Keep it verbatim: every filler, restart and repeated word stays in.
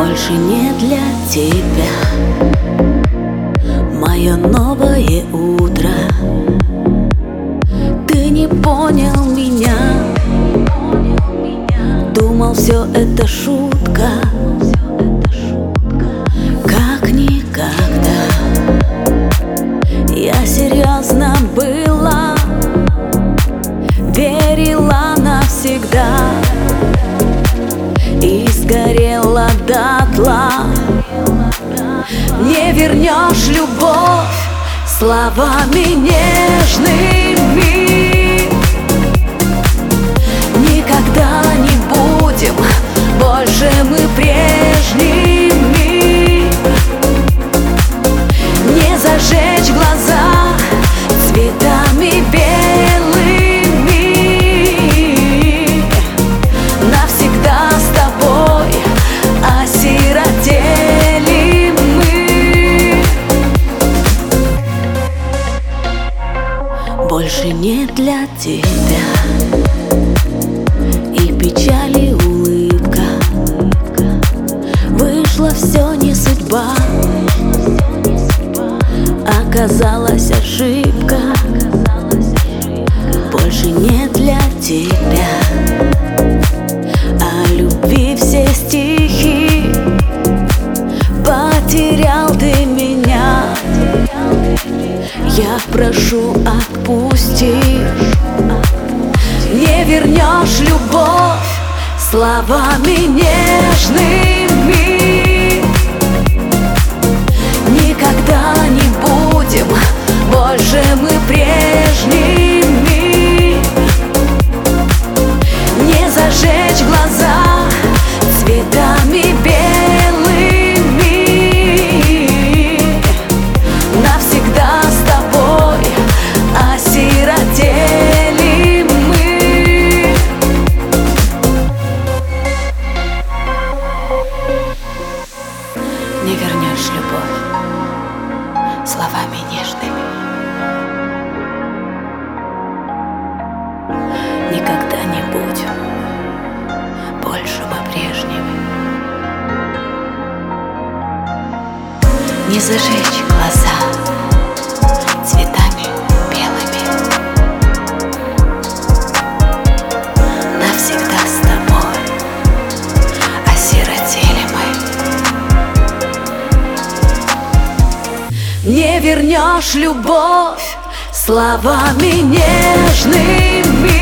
больше не для тебя. Мое новое утро. Ты не понял меня. Думал, все это шутка, как никогда. Я серьезно была, верила навсегда и сгорела дотла. Не вернешь любовь словами нежными. Никогда не будем больше мы прежними. Не зажечь глаза цветами белыми. Навсегда с тобой осиротели мы. Больше не для тебя. И печаль, и улыбка. Вышло все не судьба. Оказалась ошибка. Больше не для тебя. О любви все стихи. Потерял ты меня. Я прошу, отпусти. Не вернешь любовь словами нежными. Никогда не будем больше мы прежними. Не зажечь глаза цветами белыми. Навсегда с тобой осиротели мы. Не вернешь любовь словами нежными. Никогда не будем больше мы прежними. Не зажечь глаза цветами белыми. Навсегда с тобой осиротели мы. Не вернешь любовь словами нежными.